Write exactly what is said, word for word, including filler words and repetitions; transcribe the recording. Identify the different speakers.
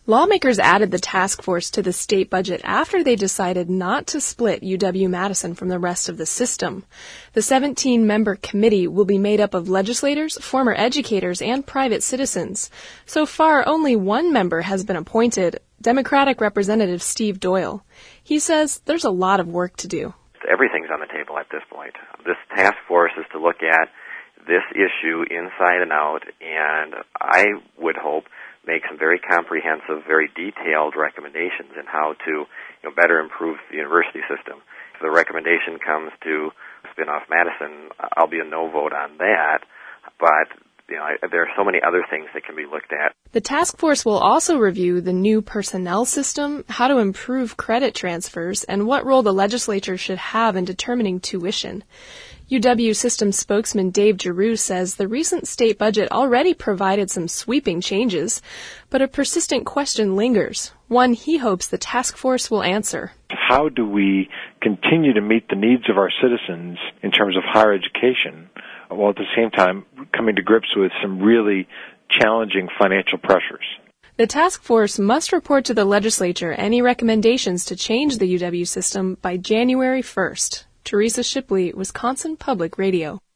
Speaker 1: Lawmakers added the task force to the state budget after they decided not to split U W-Madison from the rest of the system. The seventeen-member committee will be made up of legislators, former educators, and private citizens. So far, only one member has been appointed, Democratic Representative Steve Doyle. He says there's a lot of work to do.
Speaker 2: Everything's on the table at this point. This task force is to look at this issue inside and out, and I would hope make some very comprehensive, very detailed recommendations in how to, you know, better improve the university system. If the recommendation comes to spin off Madison, I'll be a no vote on that, but you know, I, there are so many other things that can be looked at.
Speaker 1: The task force will also review the new personnel system, how to improve credit transfers, and what role the legislature should have in determining tuition. U W system spokesman Dave Giroux says the recent state budget already provided some sweeping changes, but a persistent question lingers, one he hopes the task force will answer.
Speaker 3: How do we continue to meet the needs of our citizens in terms of higher education, while at the same time coming to grips with some really challenging financial pressures?
Speaker 1: The task force must report to the legislature any recommendations to change the U W system by January first. Teresa Shipley, Wisconsin Public Radio.